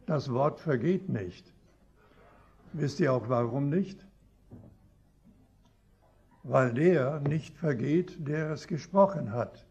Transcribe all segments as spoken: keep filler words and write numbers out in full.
Das Wort vergeht nicht. Wisst ihr auch warum nicht? Weil der nicht vergeht, der es gesprochen hat.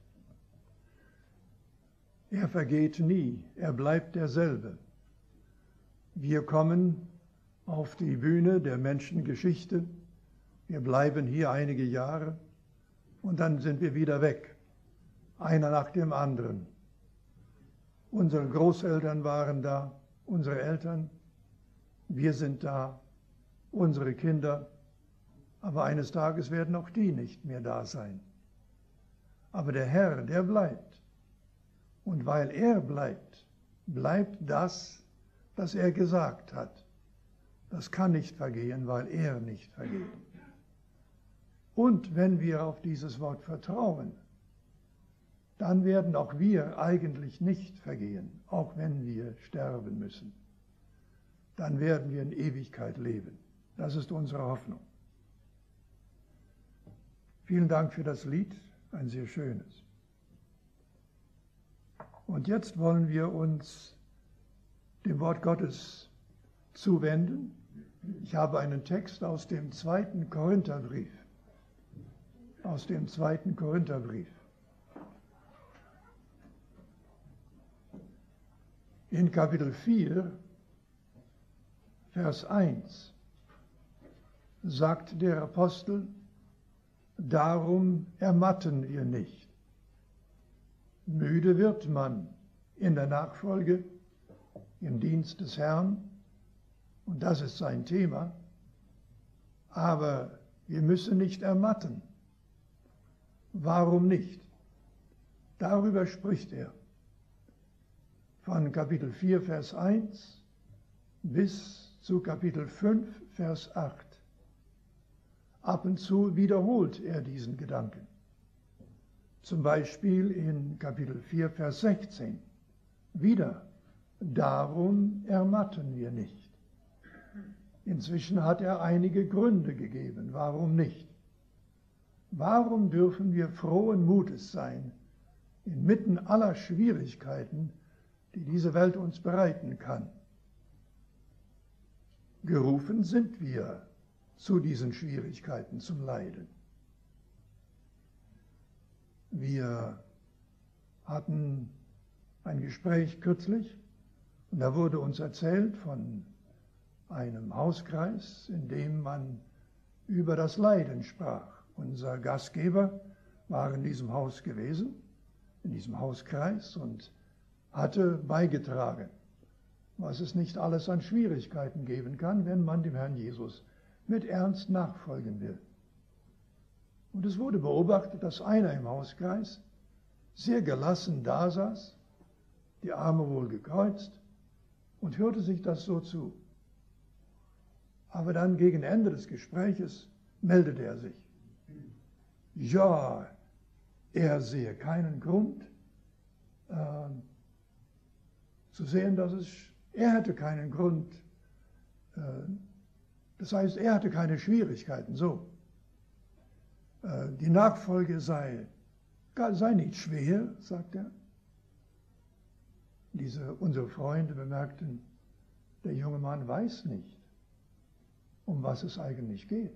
Er vergeht nie, er bleibt derselbe. Wir kommen auf die Bühne der Menschengeschichte, wir bleiben hier einige Jahre und dann sind wir wieder weg, einer nach dem anderen. Unsere Großeltern waren da, unsere Eltern, wir sind da, unsere Kinder, aber eines Tages werden auch die nicht mehr da sein. Aber der Herr, der bleibt. Und weil er bleibt, bleibt das, was er gesagt hat. Das kann nicht vergehen, weil er nicht vergeht. Und wenn wir auf dieses Wort vertrauen, dann werden auch wir eigentlich nicht vergehen, auch wenn wir sterben müssen. Dann werden wir in Ewigkeit leben. Das ist unsere Hoffnung. Vielen Dank für das Lied, ein sehr schönes. Und jetzt wollen wir uns dem Wort Gottes zuwenden. Ich habe einen Text aus dem zweiten Korintherbrief. Aus dem zweiten Korintherbrief. In Kapitel vier, Vers eins, sagt der Apostel, darum ermatten wir nicht. Müde wird man in der Nachfolge, im Dienst des Herrn, und das ist sein Thema, aber wir müssen nicht ermatten. Warum nicht? Darüber spricht er. Von Kapitel vier, Vers eins bis zu Kapitel fünf, Vers acht. Ab und zu wiederholt er diesen Gedanken. Zum Beispiel in Kapitel vier, Vers sechzehn. Wieder, darum ermatten wir nicht. Inzwischen hat er einige Gründe gegeben, warum nicht. Warum dürfen wir frohen Mutes sein, inmitten aller Schwierigkeiten, die diese Welt uns bereiten kann? Gerufen sind wir zu diesen Schwierigkeiten, zum Leiden. Wir hatten ein Gespräch kürzlich und da wurde uns erzählt von einem Hauskreis, in dem man über das Leiden sprach. Unser Gastgeber war in diesem Haus gewesen, in diesem Hauskreis und hatte beigetragen, was es nicht alles an Schwierigkeiten geben kann, wenn man dem Herrn Jesus mit Ernst nachfolgen will. Und es wurde beobachtet, dass einer im Hauskreis sehr gelassen dasaß, die Arme wohl gekreuzt, und hörte sich das so zu. Aber dann gegen Ende des Gespräches meldete er sich. Ja, er sehe keinen Grund äh, zu sehen, dass es, er hätte keinen Grund, äh, das heißt, er hatte keine Schwierigkeiten, so. Äh, die Nachfolge sei, sei nicht schwer, sagt er. Diese, unsere Freunde bemerkten, der junge Mann weiß nicht, um was es eigentlich geht.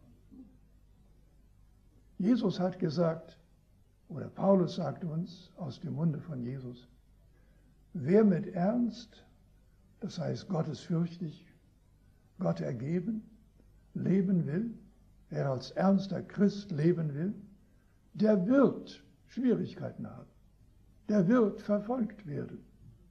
Jesus hat gesagt, oder Paulus sagt uns aus dem Munde von Jesus, wer mit Ernst, das heißt gottesfürchtig, Gott ergeben, leben will, wer als ernster Christ leben will, der wird Schwierigkeiten haben. Der wird verfolgt werden.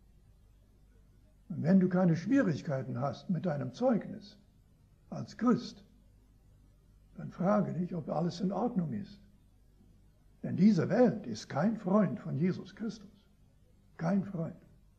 Und wenn du keine Schwierigkeiten hast mit deinem Zeugnis als Christ, dann frage dich, ob alles in Ordnung ist. Denn diese Welt ist kein Freund von Jesus Christus. Kein Freund.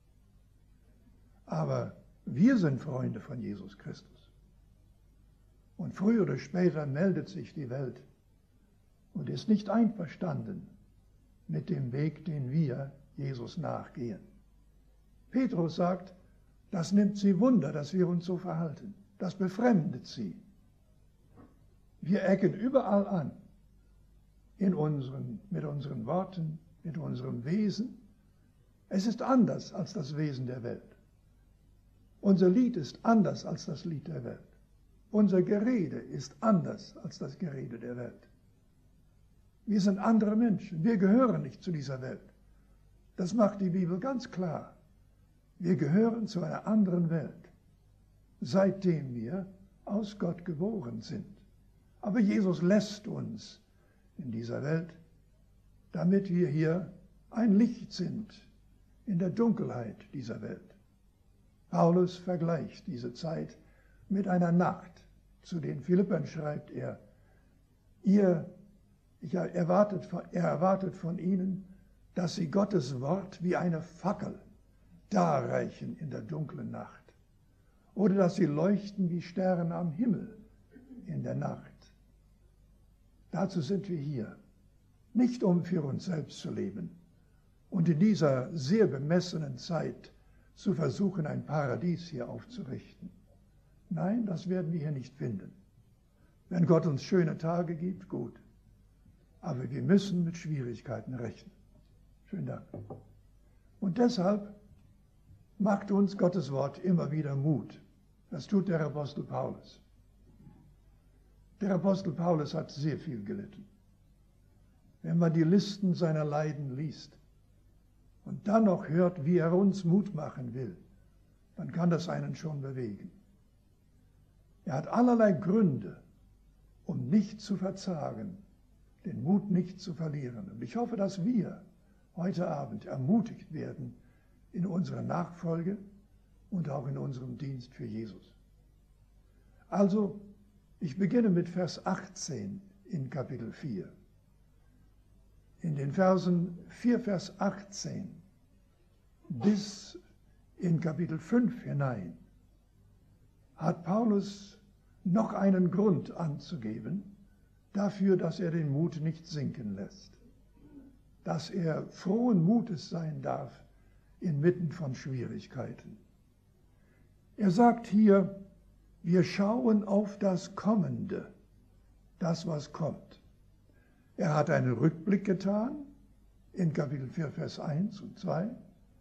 Aber wir sind Freunde von Jesus Christus. Und früher oder später meldet sich die Welt und ist nicht einverstanden mit dem Weg, den wir Jesus nachgehen. Petrus sagt, das nimmt sie Wunder, dass wir uns so verhalten. Das befremdet sie. Wir ecken überall an, in unseren, mit unseren Worten, mit unserem Wesen. Es ist anders als das Wesen der Welt. Unser Lied ist anders als das Lied der Welt. Unser Gerede ist anders als das Gerede der Welt. Wir sind andere Menschen. Wir gehören nicht zu dieser Welt. Das macht die Bibel ganz klar. Wir gehören zu einer anderen Welt, seitdem wir aus Gott geboren sind. Aber Jesus lässt uns in dieser Welt, damit wir hier ein Licht sind in der Dunkelheit dieser Welt. Paulus vergleicht diese Zeit mit einer Nacht. Zu den Philippern schreibt er, ihr, ich erwartet, er erwartet von ihnen, dass sie Gottes Wort wie eine Fackel darreichen in der dunklen Nacht. Oder dass sie leuchten wie Sterne am Himmel in der Nacht. Dazu sind wir hier, nicht um für uns selbst zu leben und in dieser sehr bemessenen Zeit zu versuchen, ein Paradies hier aufzurichten. Nein, das werden wir hier nicht finden. Wenn Gott uns schöne Tage gibt, gut. Aber wir müssen mit Schwierigkeiten rechnen. Schönen Dank. Und deshalb macht uns Gottes Wort immer wieder Mut. Das tut der Apostel Paulus. Der Apostel Paulus hat sehr viel gelitten. Wenn man die Listen seiner Leiden liest und dann noch hört, wie er uns Mut machen will, dann kann das einen schon bewegen. Er hat allerlei Gründe, um nicht zu verzagen, den Mut nicht zu verlieren. Und ich hoffe, dass wir heute Abend ermutigt werden in unserer Nachfolge und auch in unserem Dienst für Jesus. Also, ich beginne mit Vers achtzehn in Kapitel vier. In den Versen vier, Vers achtzehn bis in Kapitel fünf hinein hat Paulus noch einen Grund anzugeben dafür, dass er den Mut nicht sinken lässt, dass er frohen Mutes sein darf inmitten von Schwierigkeiten. Er sagt hier, wir schauen auf das Kommende, das, was kommt. Er hat einen Rückblick getan in Kapitel vier, Vers eins und zwei.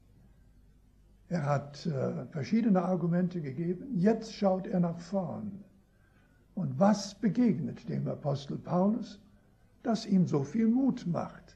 Er hat äh, verschiedene Argumente gegeben. Jetzt schaut er nach vorn. Und was begegnet dem Apostel Paulus, das ihm so viel Mut macht?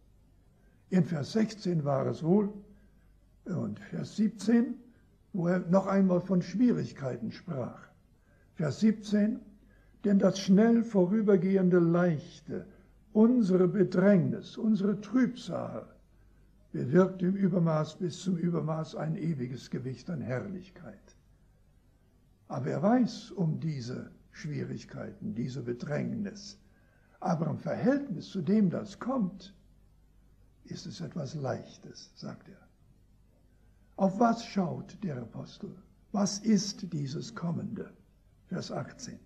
In Vers sechzehn war es wohl und Vers siebzehn, wo er noch einmal von Schwierigkeiten sprach. Vers siebzehn, denn das schnell vorübergehende Leichte, unsere Bedrängnis, unsere Trübsal, bewirkt im Übermaß bis zum Übermaß ein ewiges Gewicht an Herrlichkeit. Aber er weiß um diese Schwierigkeiten, diese Bedrängnis. Aber im Verhältnis zu dem, das kommt, ist es etwas Leichtes, sagt er. Auf was schaut der Apostel? Was ist dieses Kommende? Vers achtzehn.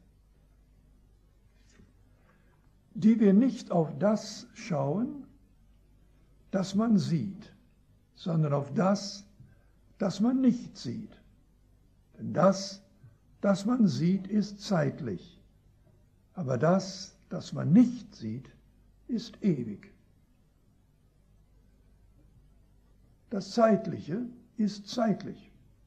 Die wir nicht auf das schauen, das man sieht, sondern auf das, das man nicht sieht. Denn das, das man sieht, ist zeitlich, aber das, das man nicht sieht, ist ewig. Das Zeitliche ist zeitlich.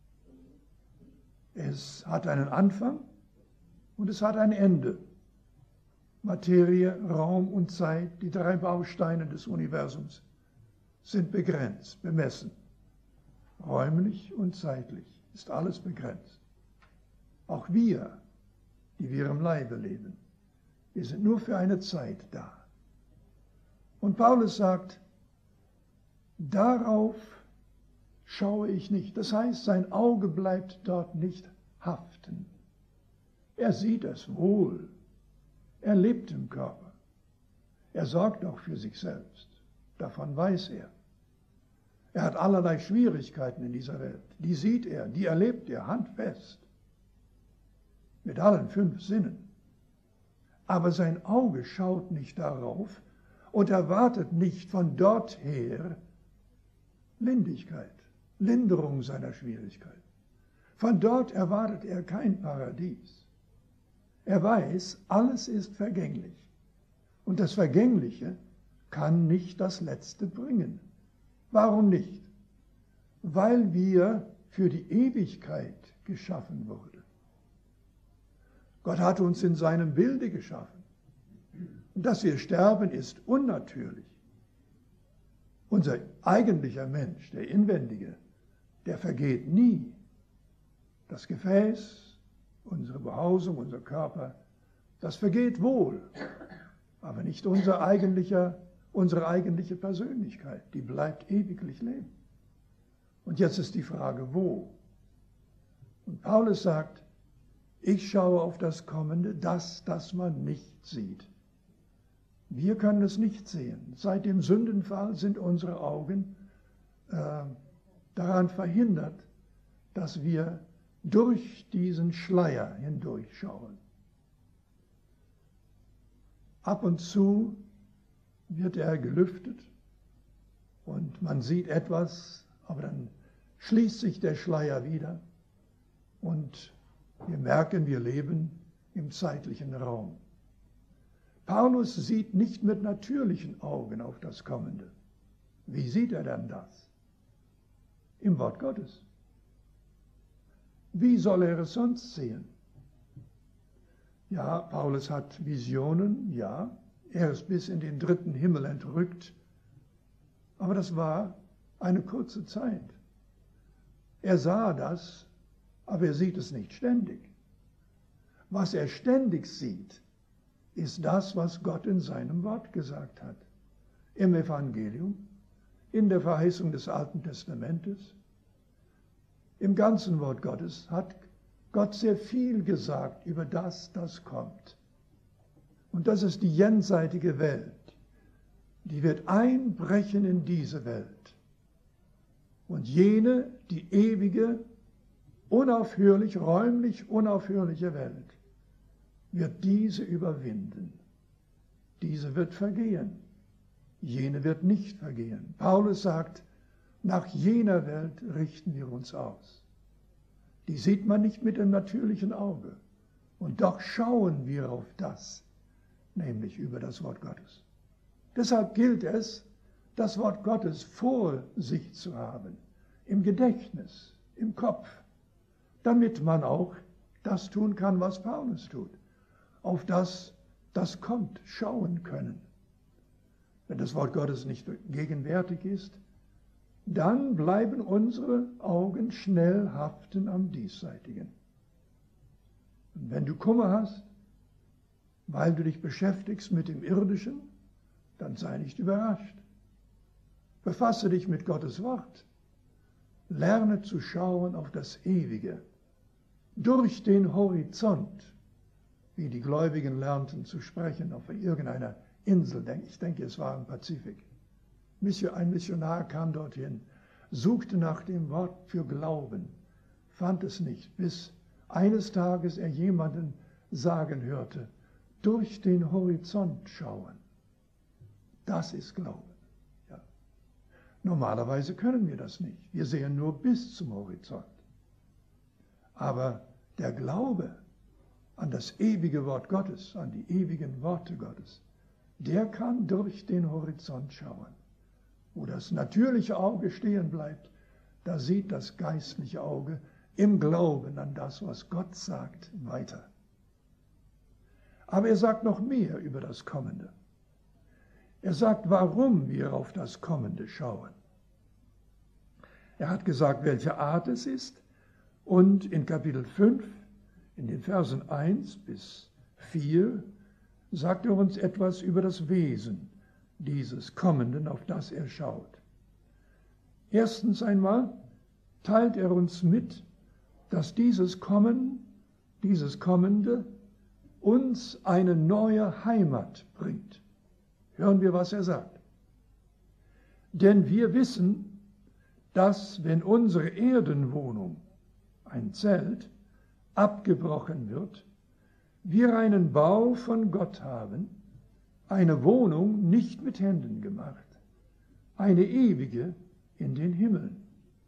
Es hat einen Anfang und es hat ein Ende. Materie, Raum und Zeit, die drei Bausteine des Universums, sind begrenzt, bemessen. Räumlich und zeitlich ist alles begrenzt. Auch wir, die wir im Leibe leben, wir sind nur für eine Zeit da. Und Paulus sagt, darauf schaue ich nicht. Das heißt, sein Auge bleibt dort nicht haften. Er sieht es wohl. Er lebt im Körper. Er sorgt auch für sich selbst. Davon weiß er. Er hat allerlei Schwierigkeiten in dieser Welt. Die sieht er, die erlebt er handfest. Mit allen fünf Sinnen. Aber sein Auge schaut nicht darauf und erwartet nicht von dort her Lindigkeit, Linderung seiner Schwierigkeiten. Von dort erwartet er kein Paradies. Er weiß, alles ist vergänglich. Und das Vergängliche kann nicht das Letzte bringen. Warum nicht? Weil wir für die Ewigkeit geschaffen wurde. Gott hat uns in seinem Bilde geschaffen. Und dass wir sterben, ist unnatürlich. Unser eigentlicher Mensch, der Inwendige, der vergeht nie. Das Gefäß, unsere Behausung, unser Körper, das vergeht wohl, aber nicht unser eigentlicher, unsere eigentliche Persönlichkeit, die bleibt ewiglich leben. Und jetzt ist die Frage, wo? Und Paulus sagt, ich schaue auf das Kommende, das, das man nicht sieht. Wir können es nicht sehen. Seit dem Sündenfall sind unsere Augen äh, daran verhindert, dass wir durch diesen Schleier hindurchschauen. Ab und zu wird er gelüftet und man sieht etwas, aber dann schließt sich der Schleier wieder und wir merken, wir leben im zeitlichen Raum. Paulus sieht nicht mit natürlichen Augen auf das Kommende. Wie sieht er denn das? Im Wort Gottes. Wie soll er es sonst sehen? Ja, Paulus hat Visionen, ja, er ist bis in den dritten Himmel entrückt, aber das war eine kurze Zeit. Er sah das, aber er sieht es nicht ständig. Was er ständig sieht, ist das, was Gott in seinem Wort gesagt hat. Im Evangelium, in der Verheißung des Alten Testamentes, im ganzen Wort Gottes hat Gott sehr viel gesagt über das, das kommt. Und das ist die jenseitige Welt. Die wird einbrechen in diese Welt. Und jene, die ewige, unaufhörlich, räumlich unaufhörliche Welt, wird diese überwinden. Diese wird vergehen. Jene wird nicht vergehen. Paulus sagt, nach jener Welt richten wir uns aus. Die sieht man nicht mit dem natürlichen Auge. Und doch schauen wir auf das, nämlich über das Wort Gottes. Deshalb gilt es, das Wort Gottes vor sich zu haben, im Gedächtnis, im Kopf, damit man auch das tun kann, was Paulus tut, auf das, das kommt, schauen können. Wenn das Wort Gottes nicht gegenwärtig ist, dann bleiben unsere Augen schnell haften am Diesseitigen. Und wenn du Kummer hast, weil du dich beschäftigst mit dem Irdischen, dann sei nicht überrascht. Befasse dich mit Gottes Wort. Lerne zu schauen auf das Ewige, durch den Horizont, wie die Gläubigen lernten zu sprechen auf irgendeiner Insel. Ich denke, es war im Pazifik. Ein Missionar kam dorthin, suchte nach dem Wort für Glauben, fand es nicht, bis eines Tages er jemanden sagen hörte, durch den Horizont schauen. Das ist Glauben. Ja. Normalerweise können wir das nicht. Wir sehen nur bis zum Horizont. Aber der Glaube an das ewige Wort Gottes, an die ewigen Worte Gottes, der kann durch den Horizont schauen. Wo das natürliche Auge stehen bleibt, da sieht das geistliche Auge im Glauben an das, was Gott sagt, weiter. Aber er sagt noch mehr über das Kommende. Er sagt, warum wir auf das Kommende schauen. Er hat gesagt, welche Art es ist. Und in Kapitel fünf, in den Versen eins bis vier, sagt er uns etwas über das Wesen dieses Kommenden, auf das er schaut. Erstens einmal teilt er uns mit, dass dieses Kommen, dieses Kommende uns eine neue Heimat bringt. Hören wir, was er sagt. Denn wir wissen, dass wenn unsere Erdenwohnung, ein Zelt, abgebrochen wird, wir einen Bau von Gott haben, eine Wohnung nicht mit Händen gemacht, eine ewige in den Himmeln.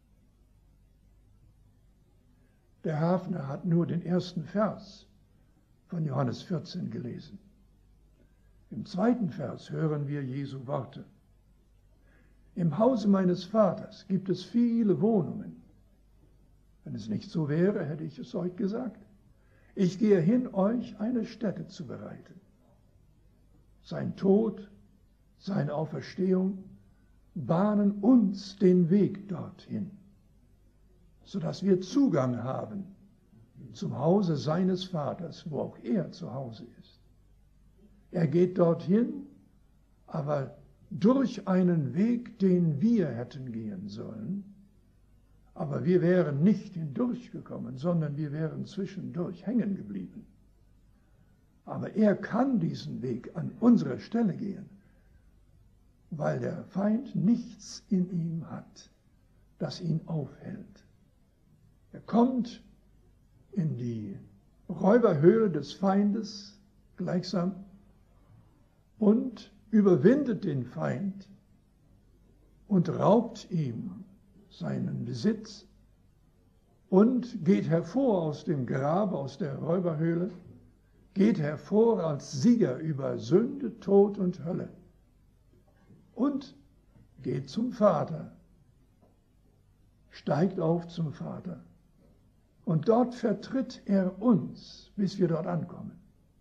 Der Hafner hat nur den ersten Vers von Johannes vierzehn gelesen. Im zweiten Vers hören wir Jesu Worte. Im Hause meines Vaters gibt es viele Wohnungen. Wenn es nicht so wäre, hätte ich es euch gesagt. Ich gehe hin, euch eine Stätte zu bereiten. Sein Tod, seine Auferstehung bahnen uns den Weg dorthin, sodass wir Zugang haben zum Hause seines Vaters, wo auch er zu Hause ist. Er geht dorthin, aber durch einen Weg, den wir hätten gehen sollen, aber wir wären nicht hindurchgekommen, sondern wir wären zwischendurch hängen geblieben. Aber er kann diesen Weg an unserer Stelle gehen, weil der Feind nichts in ihm hat, das ihn aufhält. Er kommt in die Räuberhöhle des Feindes gleichsam und überwindet den Feind und raubt ihm seinen Besitz und geht hervor aus dem Grab, aus der Räuberhöhle, geht hervor als Sieger über Sünde, Tod und Hölle und geht zum Vater, steigt auf zum Vater und dort vertritt er uns, bis wir dort ankommen.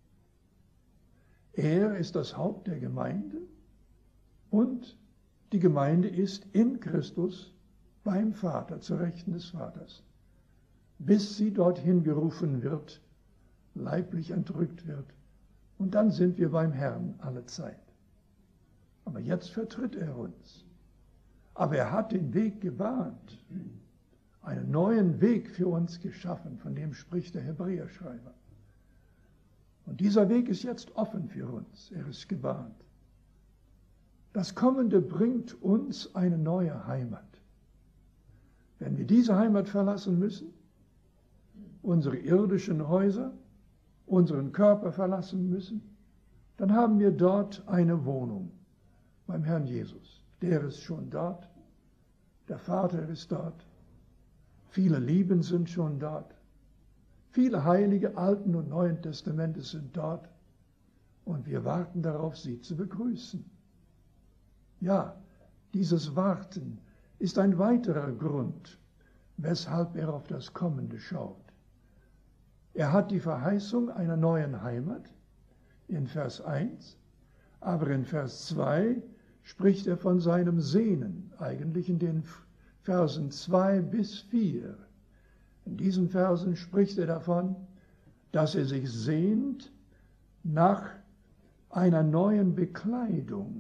Er ist das Haupt der Gemeinde und die Gemeinde ist in Christus beim Vater, zur Rechten des Vaters, bis sie dorthin gerufen wird, leiblich entrückt wird. Und dann sind wir beim Herrn alle Zeit. Aber jetzt vertritt er uns. Aber er hat den Weg gebahnt, einen neuen Weg für uns geschaffen, von dem spricht der Hebräerschreiber. Und dieser Weg ist jetzt offen für uns, er ist gebahnt. Das Kommende bringt uns eine neue Heimat. Wenn wir diese Heimat verlassen müssen, unsere irdischen Häuser, unseren Körper verlassen müssen, dann haben wir dort eine Wohnung beim Herrn Jesus. Der ist schon dort, der Vater ist dort, viele Lieben sind schon dort, viele Heilige Alten und Neuen Testamentes sind dort und wir warten darauf, sie zu begrüßen. Ja, dieses Warten ist ein weiterer Grund, weshalb er auf das Kommende schaut. Er hat die Verheißung einer neuen Heimat in Vers eins, aber in Vers zwei spricht er von seinem Sehnen, eigentlich in den Versen zwei bis vier. In diesen Versen spricht er davon, dass er sich sehnt nach einer neuen Bekleidung.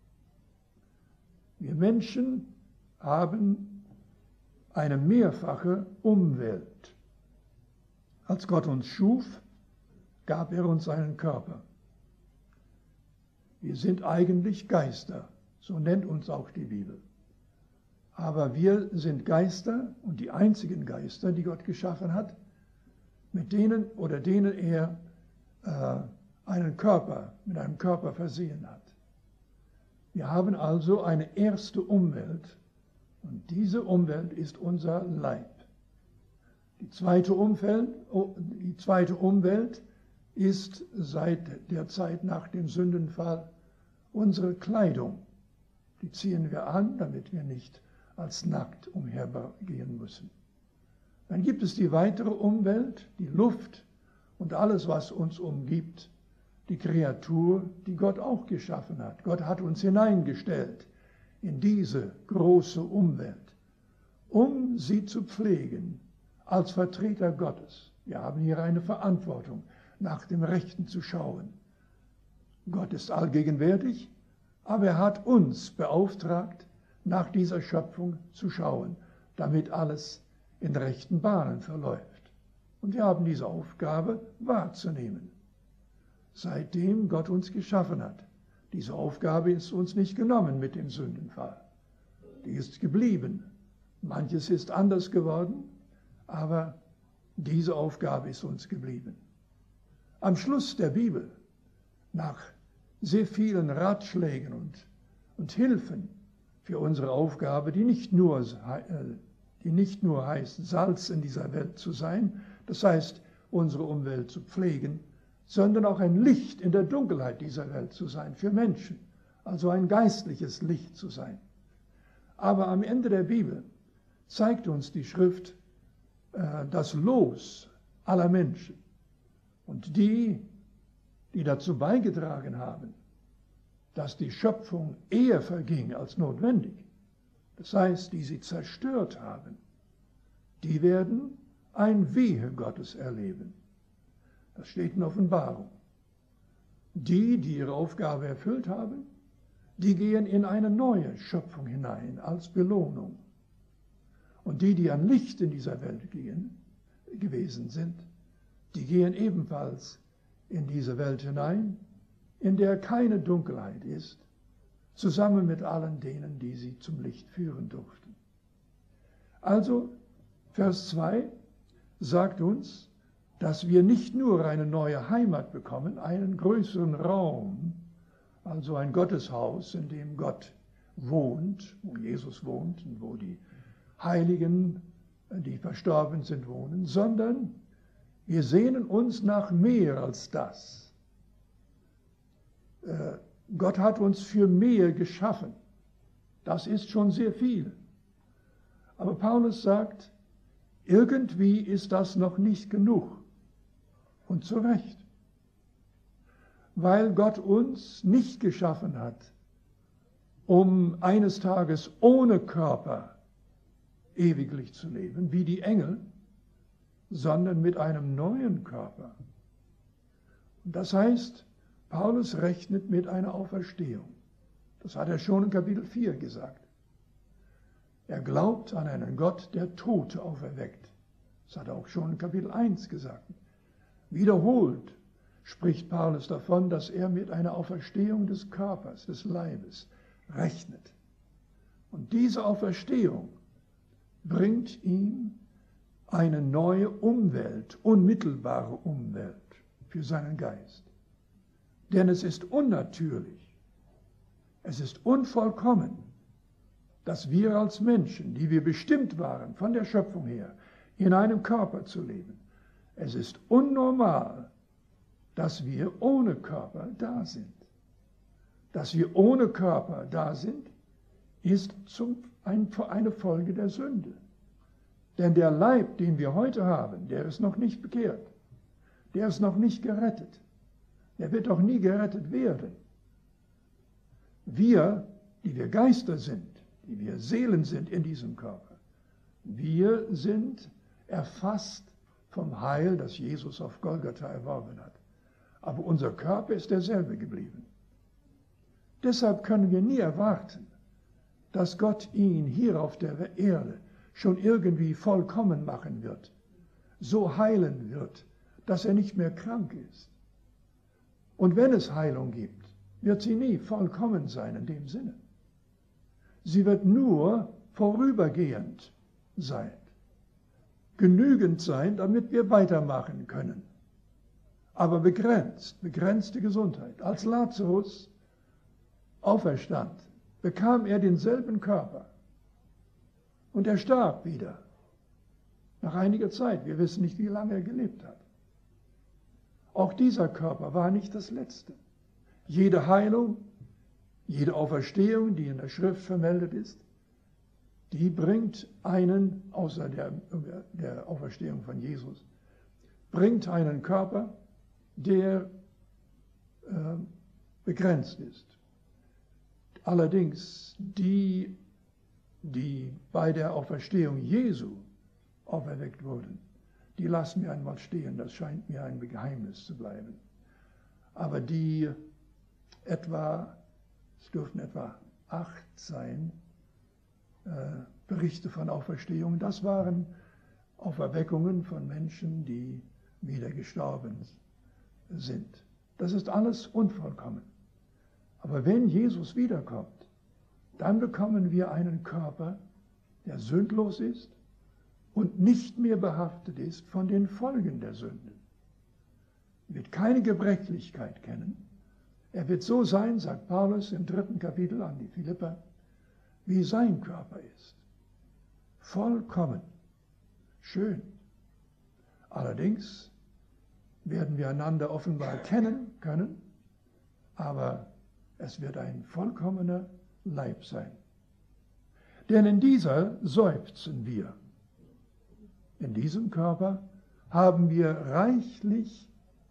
Wir Menschen haben eine mehrfache Umwelt. Als Gott uns schuf, gab er uns einen Körper. Wir sind eigentlich Geister, so nennt uns auch die Bibel. Aber wir sind Geister und die einzigen Geister, die Gott geschaffen hat, mit denen oder denen er äh, einen Körper, mit einem Körper versehen hat. Wir haben also eine erste Umwelt und diese Umwelt ist unser Leib. Die zweite Umwelt, die zweite Umwelt ist seit der Zeit nach dem Sündenfall unsere Kleidung. Die ziehen wir an, damit wir nicht als nackt umhergehen müssen. Dann gibt es die weitere Umwelt, die Luft und alles, was uns umgibt, die Kreatur, die Gott auch geschaffen hat. Gott hat uns hineingestellt in diese große Umwelt, um sie zu pflegen als Vertreter Gottes. Wir haben hier eine Verantwortung, nach dem Rechten zu schauen. Gott ist allgegenwärtig, aber er hat uns beauftragt, nach dieser Schöpfung zu schauen, damit alles in rechten Bahnen verläuft. Und wir haben diese Aufgabe wahrzunehmen, seitdem Gott uns geschaffen hat. Diese Aufgabe ist uns nicht genommen mit dem Sündenfall. Die ist geblieben. Manches ist anders geworden, aber diese Aufgabe ist uns geblieben. Am Schluss der Bibel, nach sehr vielen Ratschlägen und, und Hilfen für unsere Aufgabe, die nicht nur, die nicht nur heißt, Salz in dieser Welt zu sein, das heißt, unsere Umwelt zu pflegen, sondern auch ein Licht in der Dunkelheit dieser Welt zu sein für Menschen, also ein geistliches Licht zu sein. Aber am Ende der Bibel zeigt uns die Schrift äh, das Los aller Menschen. Und die, die dazu beigetragen haben, dass die Schöpfung eher verging als notwendig, das heißt, die sie zerstört haben, die werden ein Wehe Gottes erleben. Das steht in Offenbarung. Die, die ihre Aufgabe erfüllt haben, die gehen in eine neue Schöpfung hinein als Belohnung. Und die, die an Licht in dieser Welt gehen, gewesen sind, die gehen ebenfalls in diese Welt hinein, in der keine Dunkelheit ist, zusammen mit allen denen, die sie zum Licht führen durften. Also, Vers zwei sagt uns, dass wir nicht nur eine neue Heimat bekommen, einen größeren Raum, also ein Gotteshaus, in dem Gott wohnt, wo Jesus wohnt und wo die Heiligen, die verstorben sind, wohnen, sondern wir sehnen uns nach mehr als das. Äh, Gott hat uns für mehr geschaffen. Das ist schon sehr viel. Aber Paulus sagt, irgendwie ist das noch nicht genug. Und zu Recht. Weil Gott uns nicht geschaffen hat, um eines Tages ohne Körper ewiglich zu leben, wie die Engel, sondern mit einem neuen Körper. Und das heißt, Paulus rechnet mit einer Auferstehung. Das hat er schon in Kapitel vier gesagt. Er glaubt an einen Gott, der Tote auferweckt. Das hat er auch schon in Kapitel eins gesagt. Wiederholt spricht Paulus davon, dass er mit einer Auferstehung des Körpers, des Leibes rechnet. Und diese Auferstehung bringt ihm eine neue Umwelt, unmittelbare Umwelt für seinen Geist. Denn es ist unnatürlich, es ist unvollkommen, dass wir als Menschen, die wir bestimmt waren, von der Schöpfung her, in einem Körper zu leben. Es ist unnormal, dass wir ohne Körper da sind. Dass wir ohne Körper da sind, ist zum, ein, eine Folge der Sünde. Denn der Leib, den wir heute haben, der ist noch nicht bekehrt. Der ist noch nicht gerettet. Der wird auch nie gerettet werden. Wir, die wir Geister sind, die wir Seelen sind in diesem Körper, wir sind erfasst vom Heil, das Jesus auf Golgatha erworben hat. Aber unser Körper ist derselbe geblieben. Deshalb können wir nie erwarten, dass Gott ihn hier auf der Erde schon irgendwie vollkommen machen wird, so heilen wird, dass er nicht mehr krank ist. Und wenn es Heilung gibt, wird sie nie vollkommen sein in dem Sinne. Sie wird nur vorübergehend sein, genügend sein, damit wir weitermachen können. Aber begrenzt, begrenzte Gesundheit. Als Lazarus auferstand, bekam er denselben Körper. Und er starb wieder. Nach einiger Zeit. Wir wissen nicht, wie lange er gelebt hat. Auch dieser Körper war nicht das letzte. Jede Heilung, jede Auferstehung, die in der Schrift vermeldet ist, die bringt einen, außer der, der Auferstehung von Jesus, bringt einen Körper, der äh, begrenzt ist. Allerdings die, die bei der Auferstehung Jesu auferweckt wurden, die lassen wir einmal stehen, das scheint mir ein Geheimnis zu bleiben. Aber die etwa, es dürften etwa acht sein, äh, Berichte von Auferstehung, das waren Auferweckungen von Menschen, die wieder gestorben sind. Das ist alles unvollkommen. Aber wenn Jesus wiederkommt, dann bekommen wir einen Körper, der sündlos ist und nicht mehr behaftet ist von den Folgen der Sünde. Er wird keine Gebrechlichkeit kennen. Er wird so sein, sagt Paulus im dritten Kapitel an die Philipper, wie sein Körper ist. Vollkommen. Schön. Allerdings werden wir einander offenbar kennen können, aber es wird ein vollkommener Leib sein. Denn in dieser seufzen wir. in diesem Körper haben wir reichlich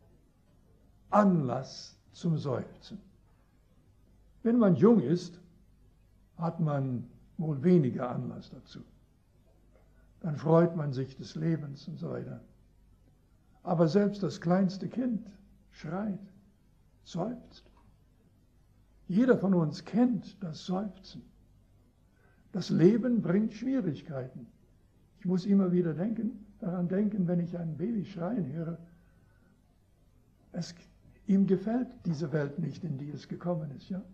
Anlass zum Seufzen. Wenn man jung ist, hat man wohl weniger Anlass dazu. Dann freut man sich des Lebens und so weiter. Aber selbst das kleinste Kind schreit, seufzt. Jeder von uns kennt das Seufzen. Das Leben bringt Schwierigkeiten. Ich muss immer wieder denken, daran denken, wenn ich ein Baby schreien höre. Es, ihm gefällt diese Welt nicht, in die es gekommen ist. Ja?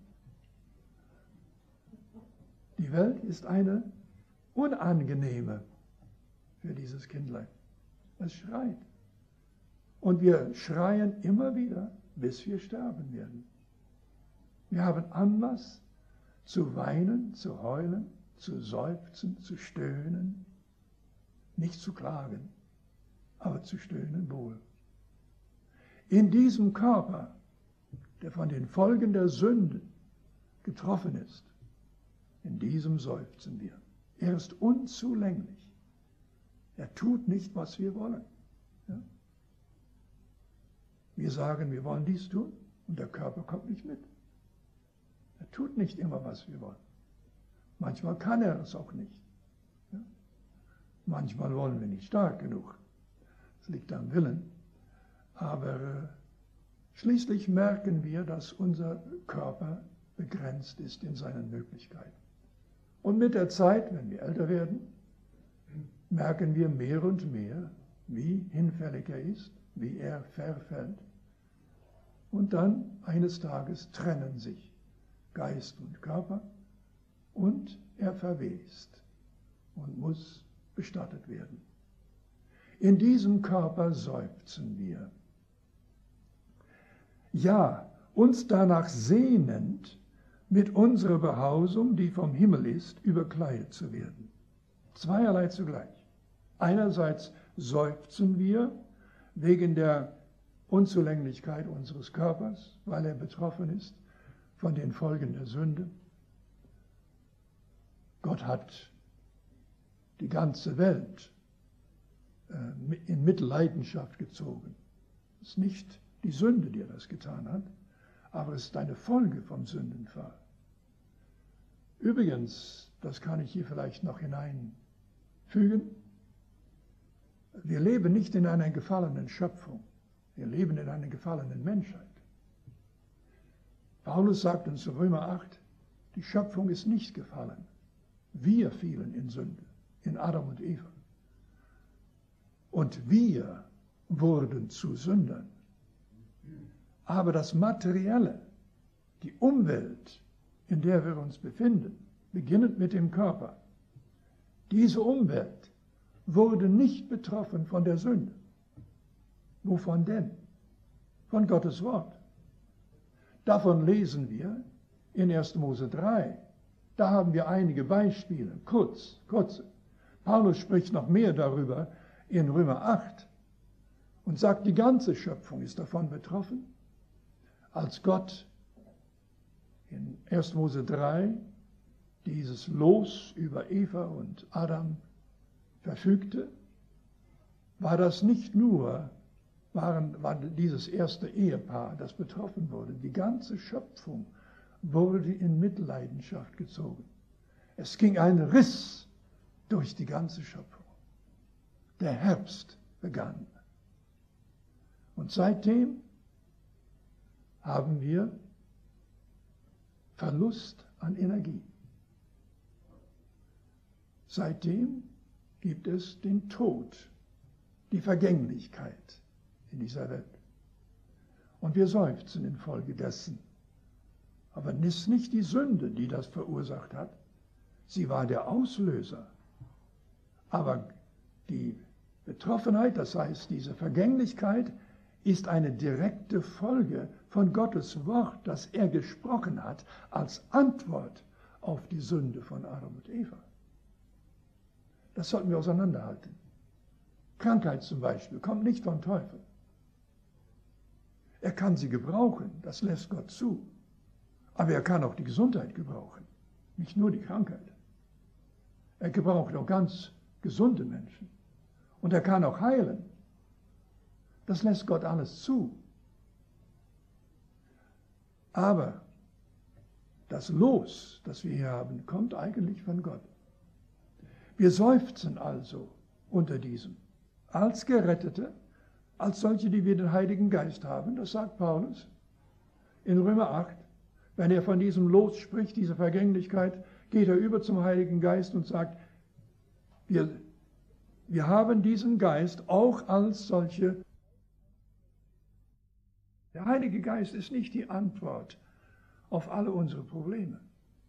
Die Welt ist eine unangenehme für dieses Kindlein. Es schreit. Und wir schreien immer wieder, bis wir sterben werden. Wir haben Anlass zu weinen, zu heulen, zu seufzen, zu stöhnen. Nicht zu klagen, aber zu stöhnen wohl. In diesem Körper, der von den Folgen der Sünden getroffen ist, in diesem seufzen wir. Er ist unzulänglich. Er tut nicht, was wir wollen. Ja? Wir sagen, wir wollen dies tun und der Körper kommt nicht mit. Er tut nicht immer, was wir wollen. Manchmal kann er es auch nicht. Ja? Manchmal wollen wir nicht stark genug. Das liegt am Willen. Aber äh, schließlich merken wir, dass unser Körper begrenzt ist in seinen Möglichkeiten. Und mit der Zeit, wenn wir älter werden, merken wir mehr und mehr, wie hinfällig er ist, wie er verfällt. Und dann eines Tages trennen sich Geist und Körper und er verwest und muss bestattet werden. In diesem Körper seufzen wir. Ja, uns danach sehnend, mit unserer Behausung, die vom Himmel ist, überkleidet zu werden. Zweierlei zugleich. Einerseits seufzen wir wegen der Unzulänglichkeit unseres Körpers, weil er betroffen ist von den Folgen der Sünde. Gott hat die ganze Welt äh, in Mitleidenschaft gezogen. Es ist nicht die Sünde, die er das getan hat, aber es ist eine Folge vom Sündenfall. Übrigens, das kann ich hier vielleicht noch hineinfügen, wir leben nicht in einer gefallenen Schöpfung, wir leben in einer gefallenen Menschheit. Paulus sagt uns in Römer acht, die Schöpfung ist nicht gefallen. Wir fielen in Sünde, in Adam und Eva. Und wir wurden zu Sündern. Aber das Materielle, die Umwelt, in der wir uns befinden, beginnend mit dem Körper, diese Umwelt wurde nicht betroffen von der Sünde. Wovon denn? Von Gottes Wort. Davon lesen wir in erster Mose drei. Da haben wir einige Beispiele, kurz, kurze. Paulus spricht noch mehr darüber in Römer acht und sagt, die ganze Schöpfung ist davon betroffen. Als Gott in erster Mose drei dieses Los über Eva und Adam verfügte, war das nicht nur, waren, war dieses erste Ehepaar, das betroffen wurde. Die ganze Schöpfung wurde in Mitleidenschaft gezogen. Es ging ein Riss durch die ganze Schöpfung. Der Herbst begann. Und seitdem haben wir Verlust an Energie. Seitdem gibt es den Tod, die Vergänglichkeit in dieser Welt. Und wir seufzen infolgedessen. Aber es ist nicht die Sünde, die das verursacht hat. Sie war der Auslöser. Aber die Betroffenheit, das heißt diese Vergänglichkeit, ist eine direkte Folge von Gottes Wort, das er gesprochen hat, als Antwort auf die Sünde von Adam und Eva. Das sollten wir auseinanderhalten. Krankheit zum Beispiel kommt nicht vom Teufel. Er kann sie gebrauchen, das lässt Gott zu. Aber er kann auch die Gesundheit gebrauchen, nicht nur die Krankheit. Er gebraucht auch ganz gesunde Menschen. Und Und er kann auch heilen. Das lässt Gott alles zu. Aber das Los, das wir hier haben, kommt eigentlich von Gott. Wir seufzen also unter diesem. Als Gerettete, als solche, die wir den Heiligen Geist haben, das sagt Paulus in Römer acht, wenn er von diesem Los spricht, dieser Vergänglichkeit, geht er über zum Heiligen Geist und sagt, wir, wir haben diesen Geist auch als solche. Der Heilige Geist ist nicht die Antwort auf alle unsere Probleme.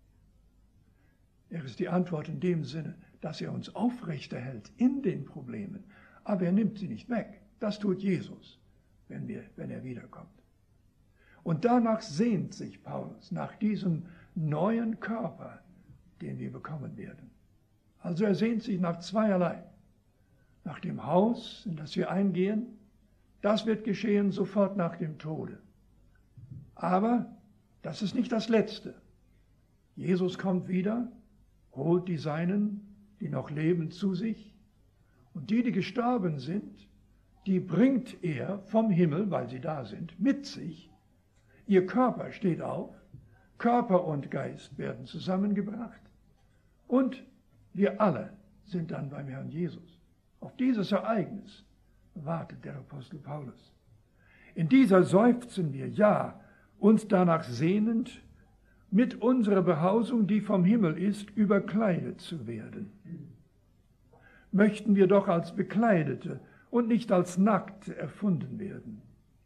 Er ist die Antwort in dem Sinne, dass er uns aufrechterhält in den Problemen, aber er nimmt sie nicht weg. Das tut Jesus, wenn, wir, wenn er wiederkommt. Und danach sehnt sich Paulus, nach diesem neuen Körper, den wir bekommen werden. Also er sehnt sich nach zweierlei. Nach dem Haus, in das wir eingehen, das wird geschehen sofort nach dem Tode. Aber das ist nicht das Letzte. Jesus kommt wieder, holt die Seinen, die noch leben, zu sich. Und die, die gestorben sind, die bringt er vom Himmel, weil sie da sind, mit sich. Ihr Körper steht auf, Körper und Geist werden zusammengebracht und wir alle sind dann beim Herrn Jesus. Auf dieses Ereignis wartet der Apostel Paulus. In dieser seufzen wir, ja, uns danach sehnend, mit unserer Behausung, die vom Himmel ist, überkleidet zu werden. Möchten wir doch als Bekleidete und nicht als Nackte erfunden werden.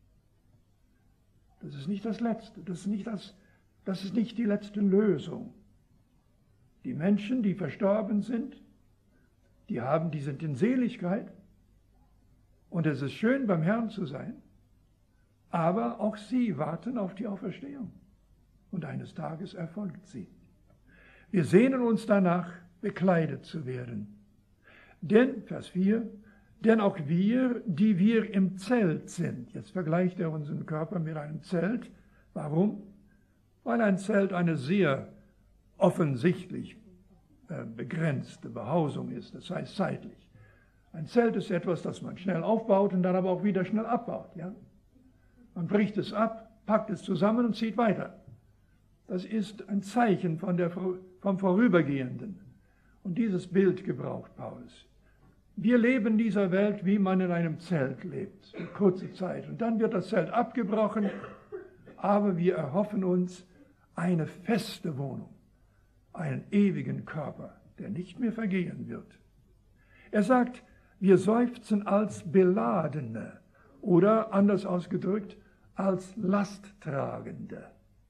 Das ist nicht das Letzte, das ist nicht, das, das ist nicht die letzte Lösung. Die Menschen, die verstorben sind, die, haben, die sind in Seligkeit und es ist schön, beim Herrn zu sein, aber auch sie warten auf die Auferstehung und eines Tages erfolgt sie. Wir sehnen uns danach, bekleidet zu werden. Denn, Vers vier, denn auch wir, die wir im Zelt sind, jetzt vergleicht er unseren Körper mit einem Zelt. Warum? Weil ein Zelt eine sehr offensichtlich äh, begrenzte Behausung ist, das heißt zeitlich. Ein Zelt ist etwas, das man schnell aufbaut und dann aber auch wieder schnell abbaut. Ja? Man bricht es ab, packt es zusammen und zieht weiter. Das ist ein Zeichen von der, vom Vorübergehenden. Und dieses Bild gebraucht Paulus. Wir leben in dieser Welt, wie man in einem Zelt lebt, für kurze Zeit. Und dann wird das Zelt abgebrochen, aber wir erhoffen uns eine feste Wohnung, einen ewigen Körper, der nicht mehr vergehen wird. Er sagt, wir seufzen als Beladene oder anders ausgedrückt, als Lasttragende.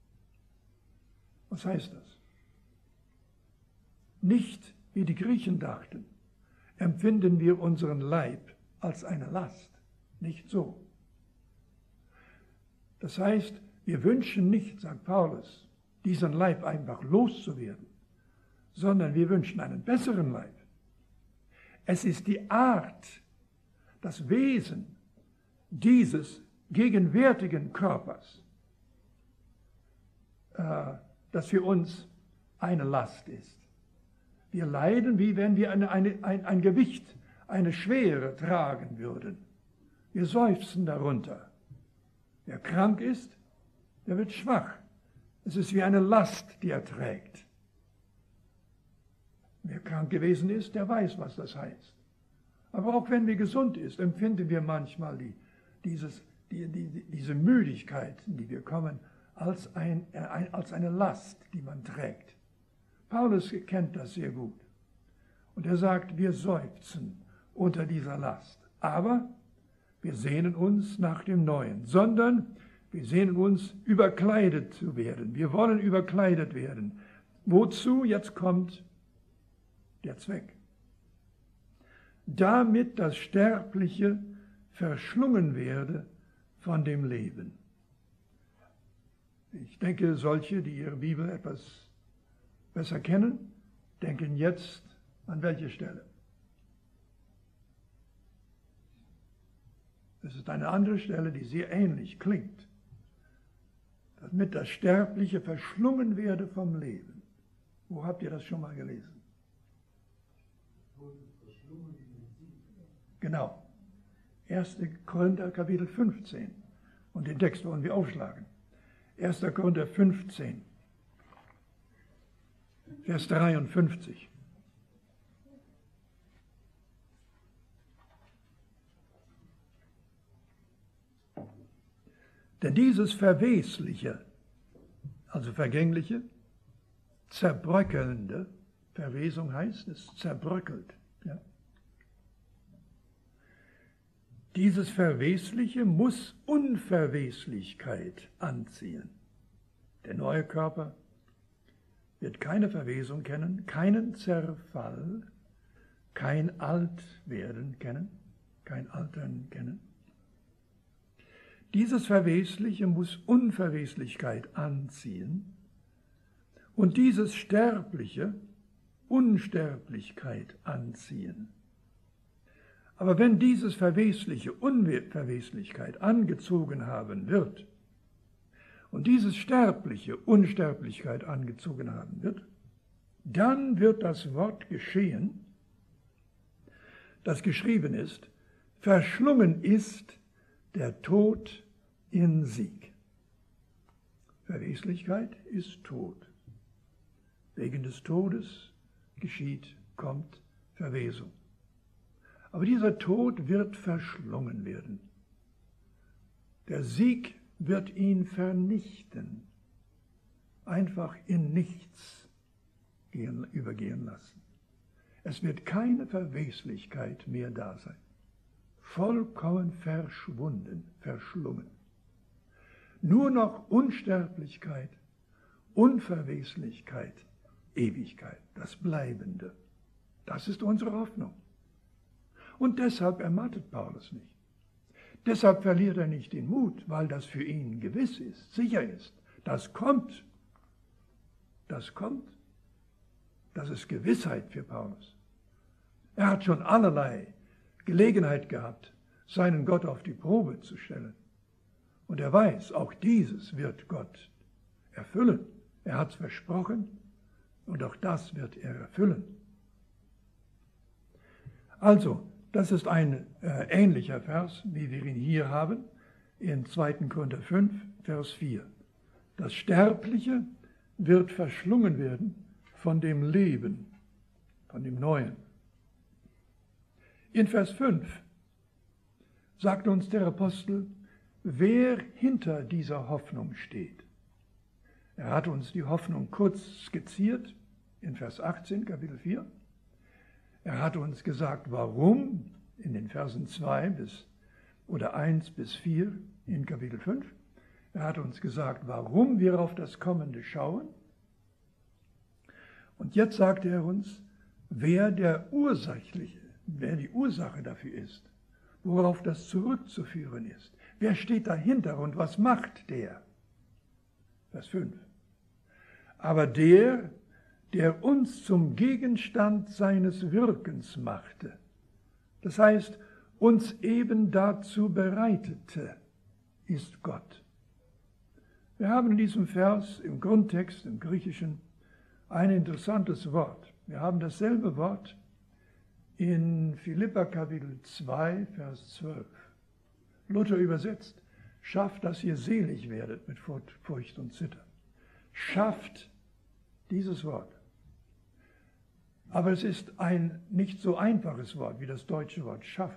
Was heißt das? Nicht, wie die Griechen dachten, empfinden wir unseren Leib als eine Last. Nicht so. Das heißt, wir wünschen nicht, sagt Paulus, diesen Leib einfach loszuwerden, sondern wir wünschen einen besseren Leib. Es ist die Art, das Wesen dieses gegenwärtigen Körpers, äh, das für uns eine Last ist. Wir leiden, wie wenn wir eine, eine, ein, ein Gewicht, eine Schwere tragen würden. Wir seufzen darunter. Wer krank ist, der wird schwach. Es ist wie eine Last, die er trägt. Wer krank gewesen ist, der weiß, was das heißt. Aber auch wenn wir gesund ist, empfinden wir manchmal die, dieses, die, die, diese Müdigkeit, in die wir kommen, als, ein, ein, als eine Last, die man trägt. Paulus kennt das sehr gut. Und er sagt, wir seufzen unter dieser Last. Aber wir sehnen uns nach dem Neuen, sondern wir sehnen uns, überkleidet zu werden. Wir wollen überkleidet werden. Wozu? Jetzt kommt der Zweck. Damit das Sterbliche verschlungen werde von dem Leben. Ich denke, solche, die ihre Bibel etwas besser kennen, denken jetzt an welche Stelle? Es ist eine andere Stelle, die sehr ähnlich klingt. Damit das Sterbliche verschlungen werde vom Leben. Wo habt ihr das schon mal gelesen? Genau. erster Korinther Kapitel fünfzehn. Und den Text wollen wir aufschlagen. erster Korinther fünfzehn, Vers dreiundfünfzig. Denn dieses Verwesliche, also Vergängliche, Zerbröckelnde, Verwesung heißt, es zerbröckelt. Ja. Dieses Verwesliche muss Unverweslichkeit anziehen. Der neue Körper wird keine Verwesung kennen, keinen Zerfall, kein Altwerden kennen, kein Altern kennen. Dieses Verwesliche muss Unverweslichkeit anziehen und dieses Sterbliche Unsterblichkeit anziehen. Aber wenn dieses Verwesliche Unverweslichkeit angezogen haben wird und dieses Sterbliche Unsterblichkeit angezogen haben wird, dann wird das Wort geschehen, das geschrieben ist, verschlungen ist der Tod in Sieg. Verweslichkeit ist Tod. Wegen des Todes geschieht, kommt Verwesung. Aber dieser Tod wird verschlungen werden. Der Sieg wird ihn vernichten, einfach in nichts gehen, übergehen lassen. Es wird keine Verweslichkeit mehr da sein. Vollkommen verschwunden, verschlungen. Nur noch Unsterblichkeit, Unverweslichkeit, Ewigkeit, das Bleibende. Das ist unsere Hoffnung. Und deshalb ermattet Paulus nicht. Deshalb verliert er nicht den Mut, weil das für ihn gewiss ist, sicher ist. Das kommt. Das kommt. Das ist Gewissheit für Paulus. Er hat schon allerlei Gelegenheit gehabt, seinen Gott auf die Probe zu stellen. Und er weiß, auch dieses wird Gott erfüllen. Er hat es versprochen und auch das wird er erfüllen. Also, das ist ein äh, ähnlicher Vers, wie wir ihn hier haben, in zweiter Korinther fünf, Vers vier. Das Sterbliche wird verschlungen werden von dem Leben, von dem Neuen. In Vers fünf sagt uns der Apostel, wer hinter dieser Hoffnung steht. Er hat uns die Hoffnung kurz skizziert in Vers achtzehn, Kapitel vier. Er hat uns gesagt, warum in den Versen zwei bis oder eins bis vier in Kapitel fünf. Er hat uns gesagt, warum wir auf das Kommende schauen. Und jetzt sagt er uns, wer der Ursächliche, wer die Ursache dafür ist, worauf das zurückzuführen ist. Wer steht dahinter und was macht der? Vers fünf. Aber der, der uns zum Gegenstand seines Wirkens machte, das heißt, uns eben dazu bereitete, ist Gott. Wir haben in diesem Vers im Grundtext, im Griechischen, ein interessantes Wort. Wir haben dasselbe Wort in Philipper Kapitel zwei, Vers zwölf. Luther übersetzt, schafft, dass ihr selig werdet mit Furcht und Zittern. Schafft dieses Wort. Aber es ist ein nicht so einfaches Wort wie das deutsche Wort schaffen.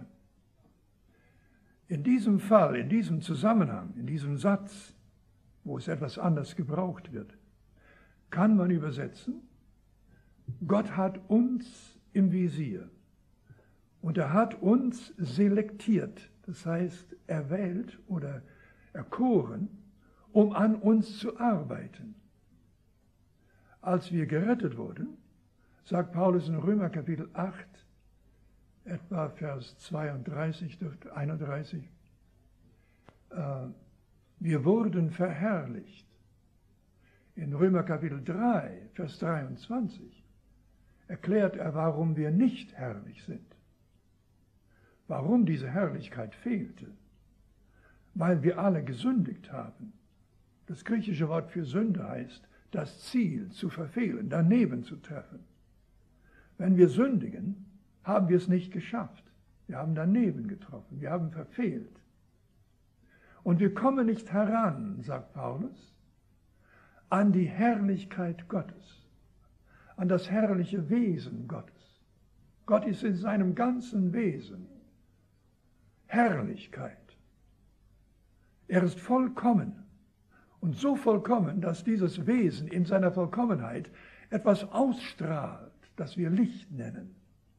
In diesem Fall, in diesem Zusammenhang, in diesem Satz, wo es etwas anders gebraucht wird, kann man übersetzen, Gott hat uns im Visier und er hat uns selektiert, das heißt erwählt oder erkoren, um an uns zu arbeiten. Als wir gerettet wurden, sagt Paulus in Römer Kapitel acht, etwa Vers zweiunddreißig, einunddreißig, äh, wir wurden verherrlicht. In Römer Kapitel drei, Vers dreiundzwanzig, erklärt er, warum wir nicht herrlich sind. Warum diese Herrlichkeit fehlte. Weil wir alle gesündigt haben. Das griechische Wort für Sünde heißt, das Ziel zu verfehlen, daneben zu treffen. Wenn wir sündigen, haben wir es nicht geschafft. Wir haben daneben getroffen, wir haben verfehlt. Und wir kommen nicht heran, sagt Paulus, an die Herrlichkeit Gottes, an das herrliche Wesen Gottes. Gott ist in seinem ganzen Wesen Herrlichkeit. Er ist vollkommen und so vollkommen, dass dieses Wesen in seiner Vollkommenheit etwas ausstrahlt, das wir Licht nennen.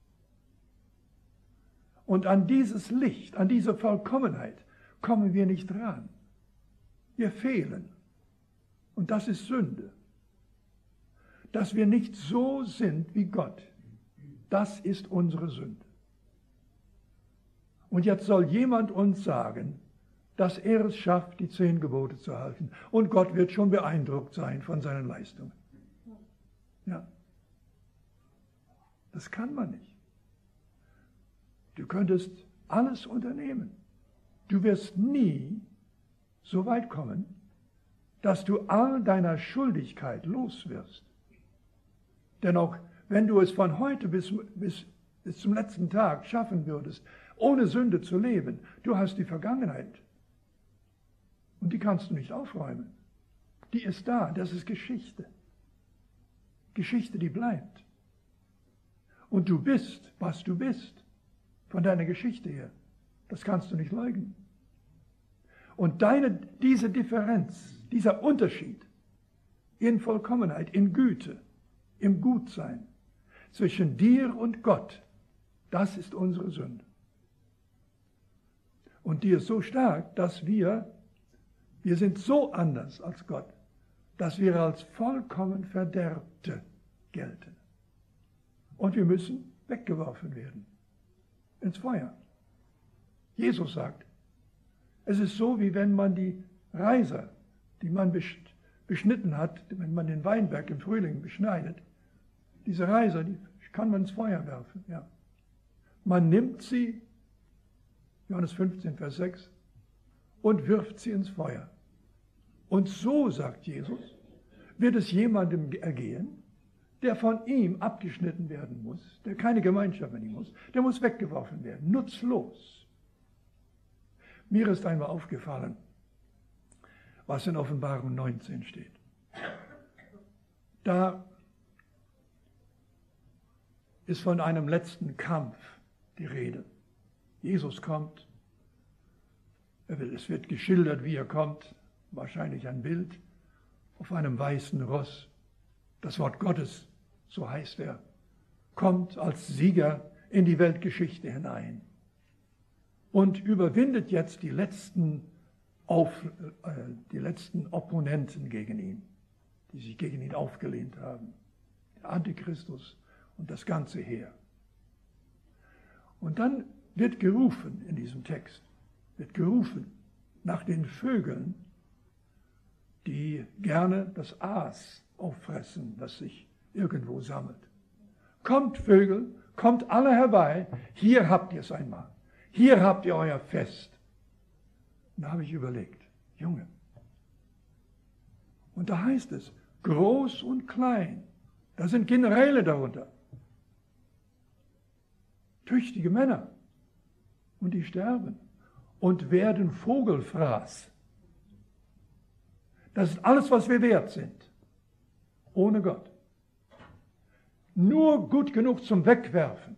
Und an dieses Licht, an diese Vollkommenheit kommen wir nicht ran. Wir fehlen. Und das ist Sünde. Dass wir nicht so sind wie Gott, das ist unsere Sünde. Und jetzt soll jemand uns sagen, dass er es schafft, die zehn Gebote zu halten. Und Gott wird schon beeindruckt sein von seinen Leistungen. Ja. Das kann man nicht. Du könntest alles unternehmen. Du wirst nie so weit kommen, dass du all deiner Schuldigkeit los wirst. Denn auch wenn du es von heute bis, bis, bis zum letzten Tag schaffen würdest, ohne Sünde zu leben, du hast die Vergangenheit. Und die kannst du nicht aufräumen. Die ist da, das ist Geschichte. Geschichte, die bleibt. Und du bist, was du bist, von deiner Geschichte her. Das kannst du nicht leugnen. Und deine, diese Differenz, dieser Unterschied in Vollkommenheit, in Güte, im Gutsein zwischen dir und Gott, das ist unsere Sünde. Und die ist so stark, dass wir, wir sind so anders als Gott, dass wir als vollkommen Verderbte gelten. Und wir müssen weggeworfen werden ins Feuer. Jesus sagt, es ist so, wie wenn man die Reiser, die man beschnitten hat, wenn man den Weinberg im Frühling beschneidet, diese Reiser, die kann man ins Feuer werfen. Ja. Man nimmt sie, Johannes fünfzehn, Vers sechs, und wirft sie ins Feuer. Und so, sagt Jesus, wird es jemandem ergehen, der von ihm abgeschnitten werden muss, der keine Gemeinschaft mit ihm muss, der muss weggeworfen werden, nutzlos. Mir ist einmal aufgefallen, was in Offenbarung neunzehn steht. Da ist von einem letzten Kampf die Rede. Jesus kommt, er will, es wird geschildert, wie er kommt, wahrscheinlich ein Bild, auf einem weißen Ross. Das Wort Gottes, so heißt er, kommt als Sieger in die Weltgeschichte hinein und überwindet jetzt die letzten, auf, äh, die letzten Opponenten gegen ihn, die sich gegen ihn aufgelehnt haben. Der Antichristus und das ganze Heer. Und dann wird gerufen in diesem Text, wird gerufen nach den Vögeln, die gerne das Aas auffressen, das sich irgendwo sammelt. Kommt, Vögel, kommt alle herbei, hier habt ihr es einmal. Hier habt ihr euer Fest. Und da habe ich überlegt, Junge. Und da heißt es, groß und klein, da sind Generäle darunter. Tüchtige Männer. Und die sterben und werden Vogelfraß. Das ist alles, was wir wert sind. Ohne Gott. Nur gut genug zum Wegwerfen.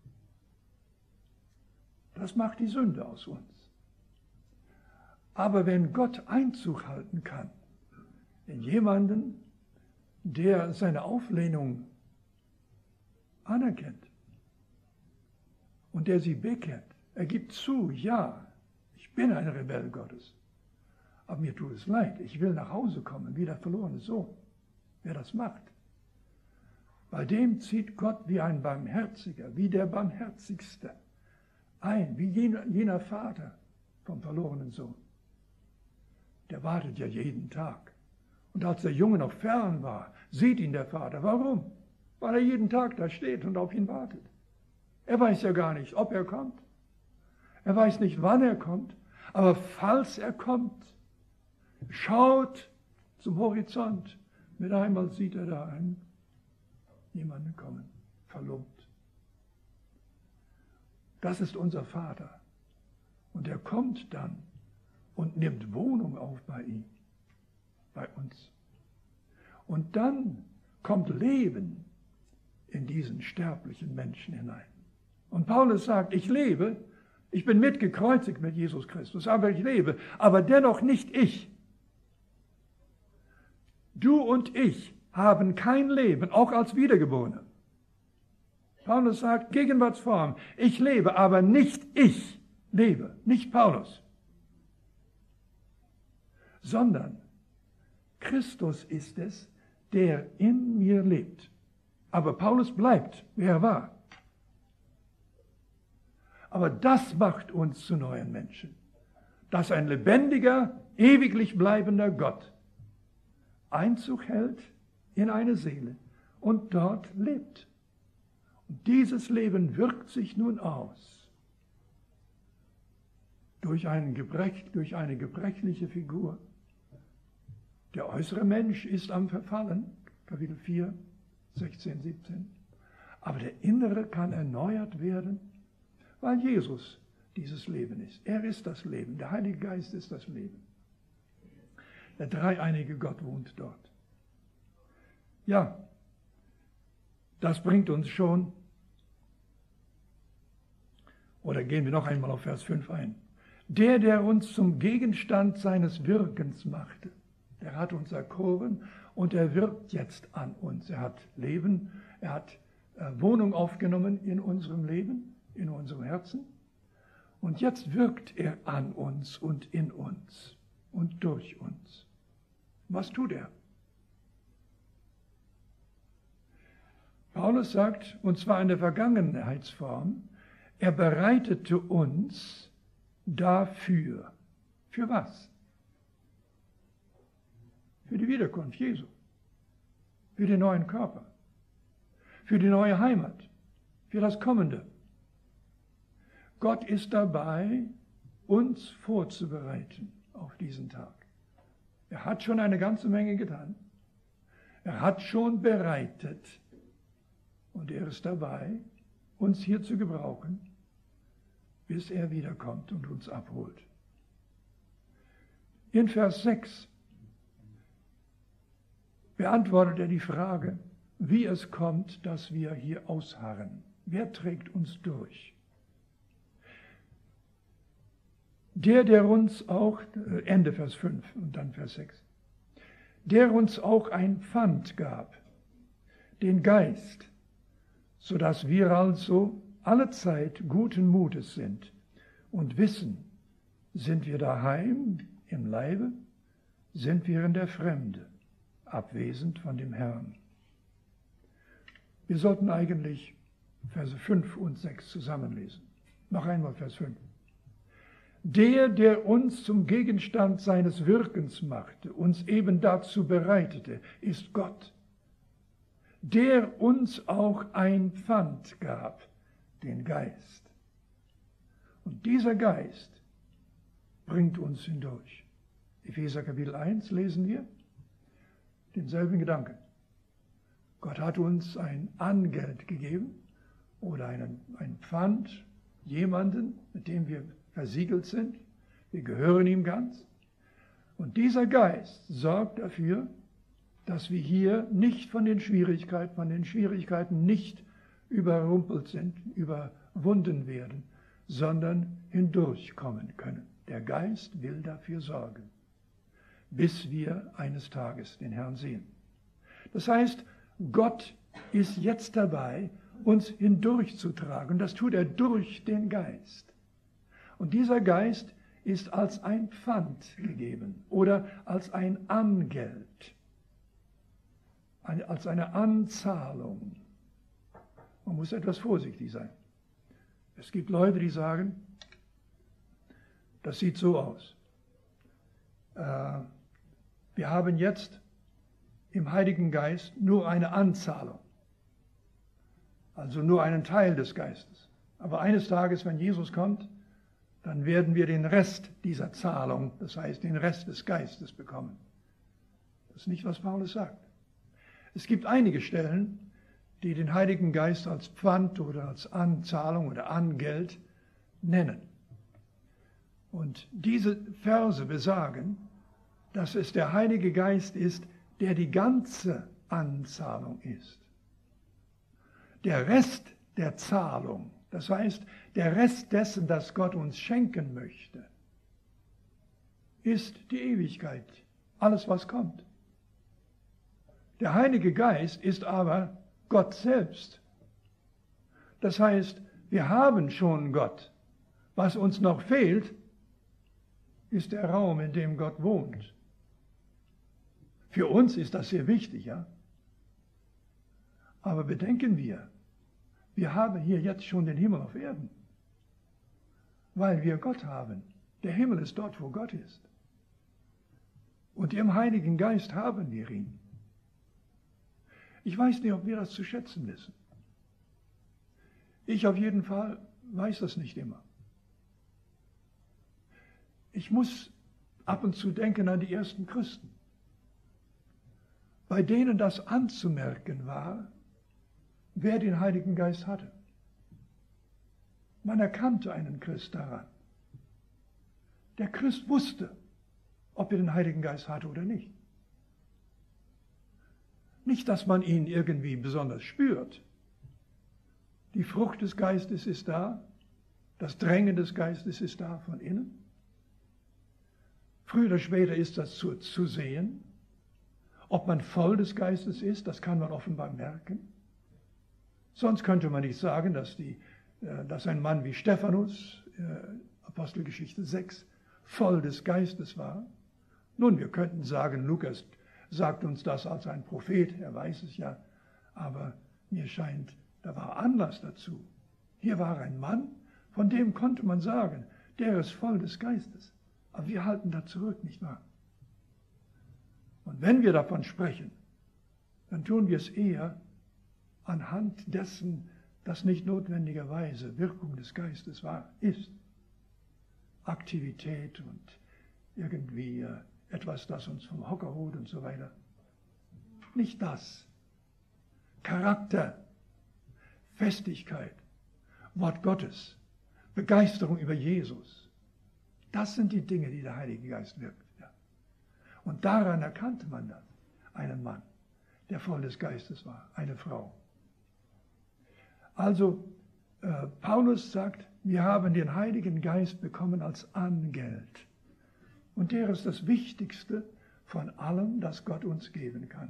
Das macht die Sünde aus uns. Aber wenn Gott Einzug halten kann in jemanden, der seine Auflehnung anerkennt und der sie bekennt, er gibt zu, ja, ich bin ein Rebell Gottes, aber mir tut es leid, ich will nach Hause kommen, wie der verlorene Sohn. Wer das macht, bei dem zieht Gott wie ein Barmherziger, wie der Barmherzigste ein, wie jener, jener Vater vom verlorenen Sohn. Der wartet ja jeden Tag. Und als der Junge noch fern war, sieht ihn der Vater. Warum? Weil er jeden Tag da steht und auf ihn wartet. Er weiß ja gar nicht, ob er kommt. Er weiß nicht, wann er kommt. Aber falls er kommt, schaut zum Horizont. Mit einmal sieht er da einen, jemanden kommen, verlobt. Das ist unser Vater. Und er kommt dann und nimmt Wohnung auf bei ihm, bei uns. Und dann kommt Leben in diesen sterblichen Menschen hinein. Und Paulus sagt, ich lebe, ich bin mitgekreuzigt mit Jesus Christus, aber ich lebe, aber dennoch nicht ich. Du und ich haben kein Leben, auch als Wiedergeborene. Paulus sagt, Gegenwartsform, ich lebe, aber nicht ich lebe, nicht Paulus, sondern Christus ist es, der in mir lebt. Aber Paulus bleibt, wer er war. Aber das macht uns zu neuen Menschen, dass ein lebendiger, ewiglich bleibender Gott Einzug hält in eine Seele und dort lebt. Und dieses Leben wirkt sich nun aus durch, einen Gebrech, durch eine gebrechliche Figur. Der äußere Mensch ist am Verfallen, Kapitel vier, sechzehn, siebzehn. Aber der innere kann erneuert werden, weil Jesus dieses Leben ist. Er ist das Leben, der Heilige Geist ist das Leben. Der dreieinige Gott wohnt dort. Ja, das bringt uns schon, oder gehen wir noch einmal auf Vers fünf ein. Der, der uns zum Gegenstand seines Wirkens machte, der hat uns erkoren und er wirkt jetzt an uns. Er hat Leben, er hat äh, Wohnung aufgenommen in unserem Leben, in unserem Herzen. Und jetzt wirkt er an uns und in uns und durch uns. Was tut er? Paulus sagt, und zwar in der Vergangenheitsform, er bereitete uns dafür. Für was? Für die Wiederkunft Jesu. Für den neuen Körper. Für die neue Heimat. Für das Kommende. Gott ist dabei, uns vorzubereiten auf diesen Tag. Er hat schon eine ganze Menge getan. Er hat schon bereitet. Und er ist dabei, uns hier zu gebrauchen, bis er wiederkommt und uns abholt. In Vers sechs beantwortet er die Frage, wie es kommt, dass wir hier ausharren. Wer trägt uns durch? Der, der uns auch, Ende Vers fünf und dann Vers sechs, der uns auch ein Pfand gab, den Geist, sodass wir also alle Zeit guten Mutes sind und wissen, sind wir daheim im Leibe, sind wir in der Fremde, abwesend von dem Herrn. Wir sollten eigentlich Verse fünf und sechs zusammenlesen. Noch einmal Vers fünf. Der, der uns zum Gegenstand seines Wirkens machte, uns eben dazu bereitete, ist Gott, der uns auch ein Pfand gab, den Geist. Und dieser Geist bringt uns hindurch. Epheser Kapitel eins lesen wir denselben Gedanken. Gott hat uns ein Angeld gegeben oder einen, ein Pfand, jemanden, mit dem wir versiegelt sind. Wir gehören ihm ganz. Und dieser Geist sorgt dafür, dass wir hier nicht von den Schwierigkeiten, von den Schwierigkeiten nicht überrumpelt sind, überwunden werden, sondern hindurchkommen können. Der Geist will dafür sorgen, bis wir eines Tages den Herrn sehen. Das heißt, Gott ist jetzt dabei, uns hindurchzutragen. Das tut er durch den Geist. Und dieser Geist ist als ein Pfand gegeben oder als ein Angeld, als eine Anzahlung. Man muss etwas vorsichtig sein. Es gibt Leute, die sagen, das sieht so aus. Äh, wir haben jetzt im Heiligen Geist nur eine Anzahlung, also nur einen Teil des Geistes. Aber eines Tages, wenn Jesus kommt, dann werden wir den Rest dieser Zahlung, das heißt den Rest des Geistes bekommen. Das ist nicht, was Paulus sagt. Es gibt einige Stellen, die den Heiligen Geist als Pfand oder als Anzahlung oder Angeld nennen. Und diese Verse besagen, dass es der Heilige Geist ist, der die ganze Anzahlung ist. Der Rest der Zahlung, das heißt, der Rest dessen, das Gott uns schenken möchte, ist die Ewigkeit, alles was kommt. Der Heilige Geist ist aber Gott selbst. Das heißt, wir haben schon Gott. Was uns noch fehlt, ist der Raum, in dem Gott wohnt. Für uns ist das sehr wichtig, ja. Aber bedenken wir, wir haben hier jetzt schon den Himmel auf Erden, weil wir Gott haben. Der Himmel ist dort, wo Gott ist. Und im Heiligen Geist haben wir ihn. Ich weiß nicht, ob wir das zu schätzen wissen. Ich auf jeden Fall weiß das nicht immer. Ich muss ab und zu denken an die ersten Christen, bei denen das anzumerken war, wer den Heiligen Geist hatte. Man erkannte einen Christ daran. Der Christ wusste, ob er den Heiligen Geist hatte oder nicht. Nicht, dass man ihn irgendwie besonders spürt. Die Frucht des Geistes ist da, das Drängen des Geistes ist da von innen. Früher oder später ist das zu, zu sehen. Ob man voll des Geistes ist, das kann man offenbar merken. Sonst könnte man nicht sagen, dass, die, dass ein Mann wie Stephanus, Apostelgeschichte sechs, voll des Geistes war. Nun, wir könnten sagen, Lukas sagt uns das als ein Prophet, er weiß es ja, aber mir scheint, da war Anlass dazu. Hier war ein Mann, von dem konnte man sagen, der ist voll des Geistes. Aber wir halten da zurück, nicht wahr? Und wenn wir davon sprechen, dann tun wir es eher anhand dessen, das nicht notwendigerweise Wirkung des Geistes war, ist. Aktivität und irgendwie äh, etwas, das uns vom Hocker holt und so weiter. Nicht das. Charakter, Festigkeit, Wort Gottes, Begeisterung über Jesus. Das sind die Dinge, die der Heilige Geist wirkt. Ja. Und daran erkannte man das. Einen Mann, der voll des Geistes war, eine Frau. Also, äh, Paulus sagt, wir haben den Heiligen Geist bekommen als Angeld. Und der ist das Wichtigste von allem, das Gott uns geben kann.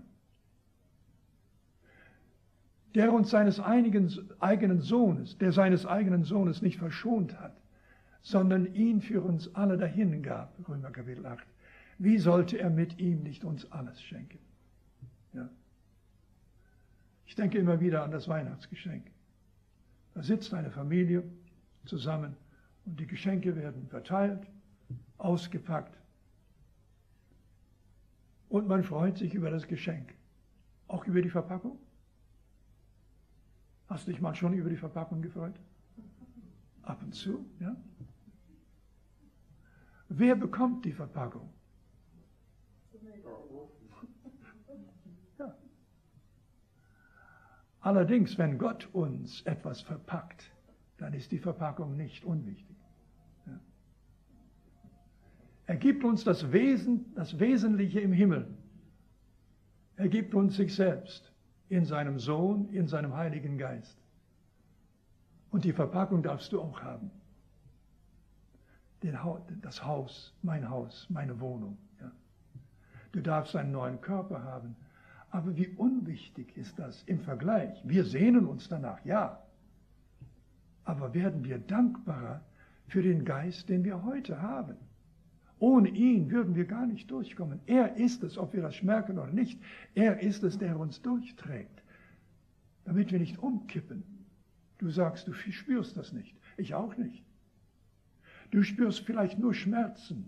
Der uns seines einigen, eigenen Sohnes, der seines eigenen Sohnes nicht verschont hat, sondern ihn für uns alle dahin gab, Römer Kapitel acht. Wie sollte er mit ihm nicht uns alles schenken? Ja. Ich denke immer wieder an das Weihnachtsgeschenk. Da sitzt eine Familie zusammen und die Geschenke werden verteilt, ausgepackt und man freut sich über das Geschenk. Auch über die Verpackung? Hast du dich mal schon über die Verpackung gefreut? Ab und zu, ja? Wer bekommt die Verpackung? Ja. Allerdings, wenn Gott uns etwas verpackt, dann ist die Verpackung nicht unwichtig. Ja. Er gibt uns das Wesen, das Wesentliche im Himmel. Er gibt uns sich selbst in seinem Sohn, in seinem Heiligen Geist. Und die Verpackung darfst du auch haben. Den ha- das Haus, mein Haus, meine Wohnung. Ja. Du darfst einen neuen Körper haben. Aber wie unwichtig ist das im Vergleich? Wir sehnen uns danach, ja. Aber werden wir dankbarer für den Geist, den wir heute haben? Ohne ihn würden wir gar nicht durchkommen. Er ist es, ob wir das merken oder nicht. Er ist es, der uns durchträgt, damit wir nicht umkippen. Du sagst, du spürst das nicht. Ich auch nicht. Du spürst vielleicht nur Schmerzen.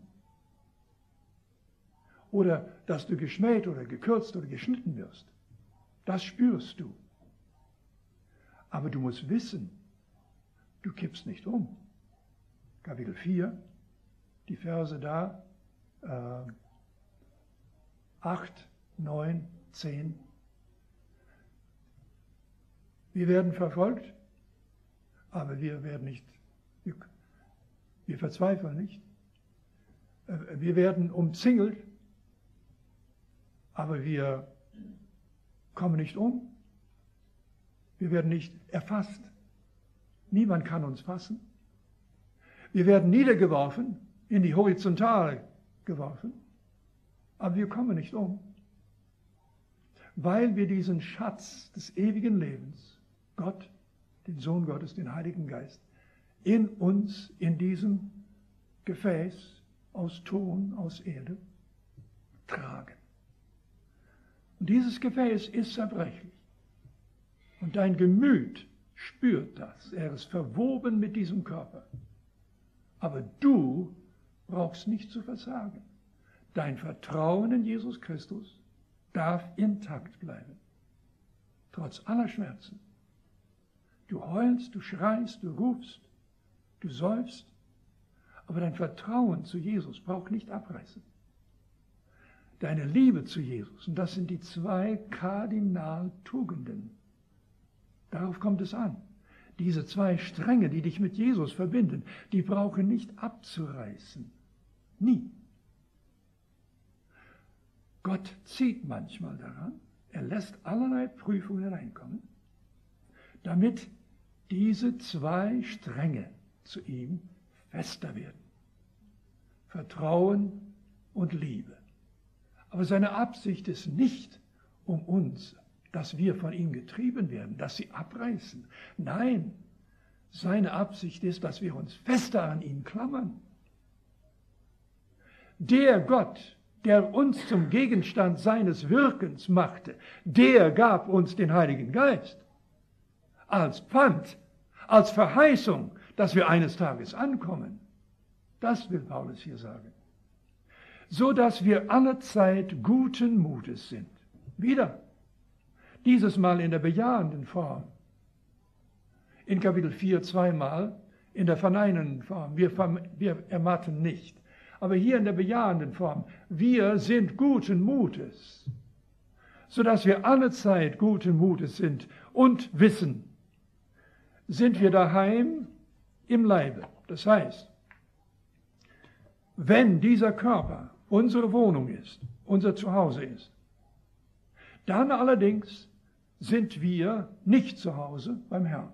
Oder dass du geschmäht oder gekürzt oder geschnitten wirst. Das spürst du. Aber du musst wissen, du kippst nicht um. Kapitel vier, die Verse da, äh, acht, neun, zehn. Wir werden verfolgt, aber wir werden nicht, wir, Wir verzweifeln nicht. Wir werden umzingelt, aber wir kommen nicht um. Wir werden nicht erfasst. Niemand kann uns fassen. Wir werden niedergeworfen, in die Horizontale geworfen, aber wir kommen nicht um, weil wir diesen Schatz des ewigen Lebens, Gott, den Sohn Gottes, den Heiligen Geist, in uns, in diesem Gefäß aus Ton, aus Erde, tragen. Und dieses Gefäß ist zerbrechlich. Und dein Gemüt spürt das. Er ist verwoben mit diesem Körper. Aber du brauchst nicht zu versagen. Dein Vertrauen in Jesus Christus darf intakt bleiben. Trotz aller Schmerzen. Du heulst, du schreist, du rufst, du seufzt. Aber dein Vertrauen zu Jesus braucht nicht abreißen. Deine Liebe zu Jesus, und das sind die zwei Kardinaltugenden. Darauf kommt es an. Diese zwei Stränge, die dich mit Jesus verbinden, die brauchen nicht abzureißen. Nie. Gott zieht manchmal daran, er lässt allerlei Prüfungen hineinkommen, damit diese zwei Stränge zu ihm fester werden. Vertrauen und Liebe. Aber seine Absicht ist nicht um uns, dass wir von ihm getrieben werden, dass sie abreißen. Nein, seine Absicht ist, dass wir uns fester an ihn klammern. Der Gott, der uns zum Gegenstand seines Wirkens machte, der gab uns den Heiligen Geist als Pfand, als Verheißung, dass wir eines Tages ankommen. Das will Paulus hier sagen. So dass wir allezeit guten Mutes sind. Wieder. Dieses Mal in der bejahenden Form. In Kapitel vier zweimal in der verneinenden Form. Wir, wir ermatten nicht. Aber hier in der bejahenden Form. Wir sind guten Mutes. Sodass wir allezeit guten Mutes sind und wissen, sind wir daheim im Leibe. Das heißt, wenn dieser Körper unsere Wohnung ist, unser Zuhause ist, dann allerdings sind wir nicht zu Hause beim Herrn.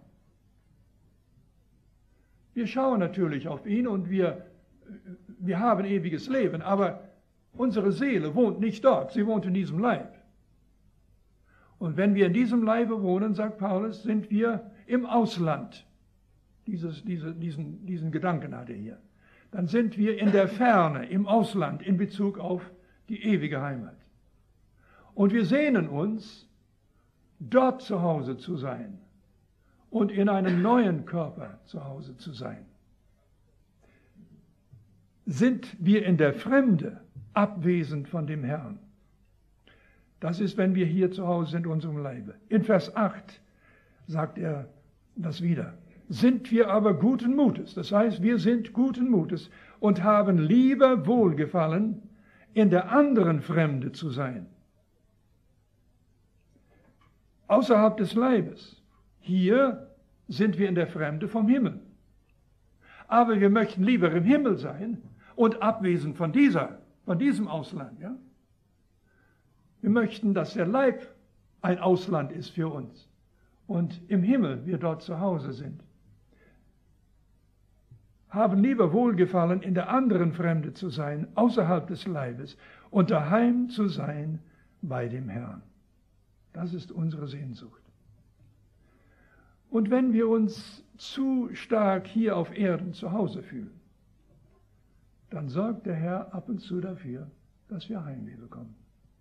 Wir schauen natürlich auf ihn und wir, wir haben ewiges Leben, aber unsere Seele wohnt nicht dort, sie wohnt in diesem Leib. Und wenn wir in diesem Leibe wohnen, sagt Paulus, sind wir im Ausland. Dieses, diese, diesen, diesen Gedanken hat er hier. Dann sind wir in der Ferne, im Ausland, in Bezug auf die ewige Heimat. Und wir sehnen uns, dort zu Hause zu sein und in einem neuen Körper zu Hause zu sein. Sind wir in der Fremde abwesend von dem Herrn? Das ist, wenn wir hier zu Hause sind in unserem Leibe. In Vers acht sagt er das wieder. Sind wir aber guten Mutes, das heißt, wir sind guten Mutes und haben lieber Wohlgefallen, in der anderen Fremde zu sein. Außerhalb des Leibes. Hier sind wir in der Fremde vom Himmel. Aber wir möchten lieber im Himmel sein und abwesend von dieser, von diesem Ausland. Ja? Wir möchten, dass der Leib ein Ausland ist für uns und im Himmel wir dort zu Hause sind. Haben lieber Wohlgefallen, in der anderen Fremde zu sein, außerhalb des Leibes und daheim zu sein bei dem Herrn. Das ist unsere Sehnsucht. Und wenn wir uns zu stark hier auf Erden zu Hause fühlen, dann sorgt der Herr ab und zu dafür, dass wir Heimweh bekommen.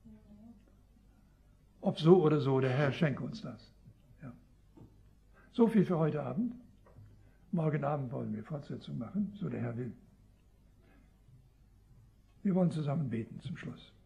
Ob so oder so, der Herr schenke uns das. Ja. So viel für heute Abend. Morgen Abend wollen wir Fortsetzung machen, so der Herr will. Wir wollen zusammen beten zum Schluss.